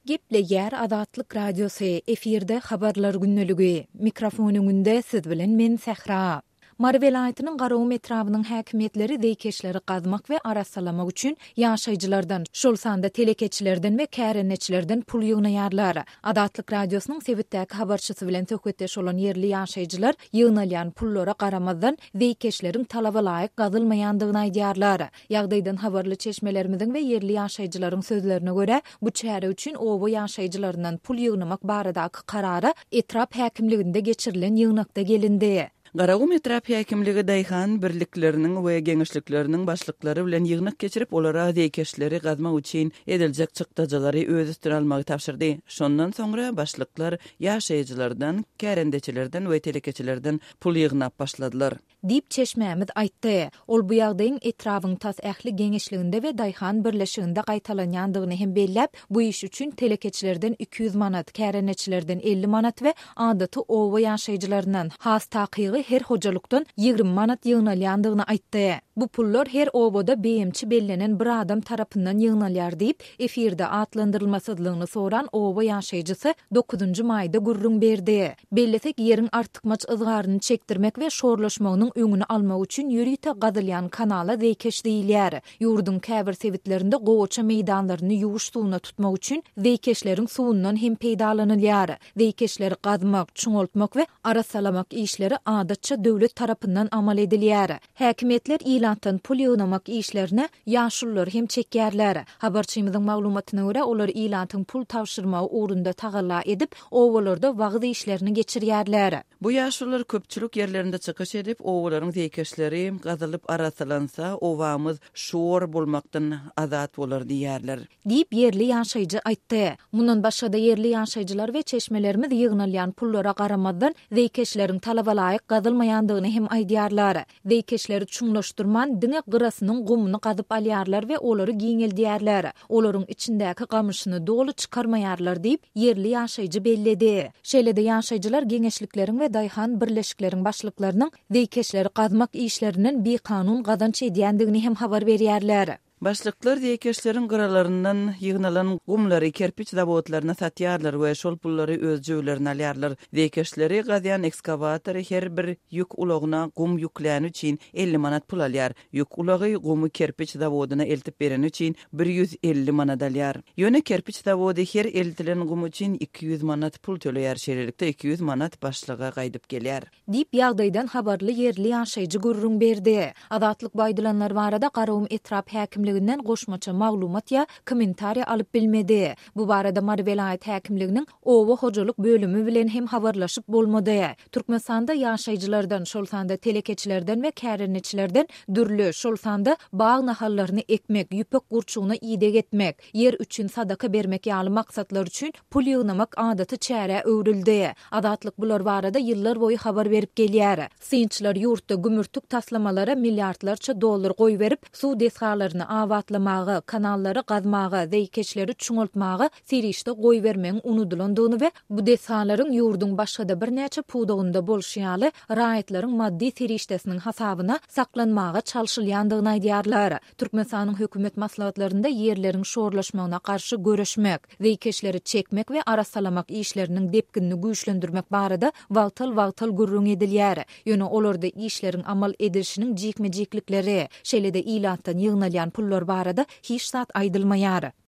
Geple yer Azatlyk Radiosu efirde habarlar günneligi. Mikrofonunda siz bilen men Sehra. Mary welaýatynyň Garawum etrabynyň häkimetleri deýkeşleri gazmak we arasalamak üçin ýaşaýjylardan, şol sanda telekeçilerden we kärenetçilerden pul ýygnaýarlar. Azatlyk Radiosynyň Sebitdäki habarçysy bilen söhbetdeş bolan yerli ýaşaýjylar ýygnalýan pullara garamazdan deýkeşleriň talaba laýyk gazylmaýandygyny aýdýarlar. Ýagdaýdan habarly çeşmelerimiziň we yerli ýaşaýjylaryň sözlerine görä, bu çäre üçin oba ýaşaýjylaryndan pul ýygnamak baradaky karara etrap häkimliginde geçirilen ýygnakda gelindi. Garawum etrap häkimligi daýhan birlikleriniň we geňişlikleriniň başlyklary bilen ýygnak geçirip olara deýkeşleri gazmak üçin ediljek çykdajylary öz üstüne almagy tapşyrdy. Şondan soňra başlyklar ýaşaýjylardan, kärendeçilerden we telekeçilerden pul ýygnap başladylar. Dip çeşmämiz aýtdy. Ol bu ýagdaýyň etrabyň tas ähli geňişliginde we daýhan birleşiginde gaýtalanýandygyny hem belläp, bu iş üçin telekeçilerden 200 manat, kärenetçilerden 50 manat we adaty owa ýaşaýjylaryndan has takygy her hojalykdan 20 manat ýygnalýandygyny aýtdy. Bu pullar her obada beýimçi bellenen bir adam tarapyndan ýygnalýar diýip efirde atlandyrylmasyzlygyny soran oba ýaşaýjysy 9-njy maýda gurrun berdi. Bellesek ýeriň artykmaç ızgaryny çekdirmek we şorlaşmagynyň öňüni almak üçin ýürüýte gazylýan kanala deýkeş diýilýär. Ýurdun käbir sebitlerinde gowaça meýdanlaryny ýuwuş suwuna tutmak üçin deýkeşleriň suwundan hem peýdalanylýar. Deýkeşleri gazmak, çuňaltmak we arasalamak işleri adatça döwlet tarapyndan amal edilýär. Häkimetler ilandan pul ýygnamak işlerine ýaşullar hem çekýärler. Habarçymyzyň maglumatyna görä olar ilandan pul tapşyrmagy uğrunda tagalla edip owalarda wagt işlerini geçirýärler. Bu ýaşullar köpçülük yerlerinde çykyş edip owalaryň deýkeşleri gazylyp arasalansa owamyz şoor bolmakdan azat bolar diýerler. Diýip yerli ýaşaýjy aýtdy. Mundan başga da yerli ýaşaýjylar we çeşmelerimiz ýygnalýan pullara garamazdan deýkeşleriň talaba laýyk gazylmaýandygyny hem aýdýarlar. Deýkeşleri çuňlaşdyrman diňe gyrasynyň gumyny gazyp alýarlar we olary giňeldýärler. Olaryň içindäki gamyşyny dogly çykarmaýarlar diýip yerli ýaşaýjy belledi. Şeýle-de ýaşaýjylar geňeşlikleriň we daýhan birleşikleriň başlyklarynyň deýkeşleri gazmak işlerinden bir kanun gazanç edýändigini hem habar berýärler. Başlyklar deýkeşleriň gyralaryndan ýygnalan gumlary kerpiç zawodlaryna satýarlar we şol pullary öz jöwlerine alýarlar. Deýkeşleri gazýan ekskawatory her bir ýük ulagyna gum ýüklän üçin 50 manat pul alýar. Ýük ulagy gumy kerpiç zawodyna eltip beren üçin 150 manat alýar. Ýöne kerpiç zawody her eltilen gum üçin 200 manat pul töleýär. Şeýlelikde 200 manat başlyga gaýdyp gelýär. Dip ýagdaýdan habarly yerli ýaşaýjy gurrun berdi. Azatlyk baýdylanlar barada Garawum etrap häkimliginden goşmaça maglumat ýa kommentariýa alyp bilmedi. Bu barada Mary welaýat häkimliginiň owa hojalyk bölümi bilen hem habarlaşyp bolmady. Türkmenistanda ýaşaýjylardan, şol sanda telekeçilerden we kärenetçilerden dürlü şol sanda baý nahallaryny ekmek, ýüpek gurçugyna ýydak etmek, yer üçin sadaka bermek ýaly maksatlar üçin pul ýygnamak adaty çäre öwrüldi. Adatlyk bular barada ýyllar boýy habar berip gelýär. Synçylar ýurtda gümürtük taslamalara milliardlarça dollar goý berip, suw deshalaryny awatlamagy, kanallary gazmagy, deýkeşleri çuňaltmagy serişde goý bermegiň unudulandygyny we bu deshalaryň ýurdun başga bir näçe pudagynda bolşýaly raýatlaryň maddi serişdesiniň hasabyna saklanmagy çalşylýandygyny aýdýarlar. Türkmenistanyň hökümet maslahatlarynda yerleriň şoorlaşmagyna garşy göreşmek, deýkeşleri çekmek we arasalamak işleriniň depkinini güýçlendirmek barada wagtal gurrun edilýär. Ýöne olarda işleriň amal edilişiniň jikme-jiklikleri, şeýle-de ilandan ýygnalýan pullar barada hiç zat aýdylmaýar.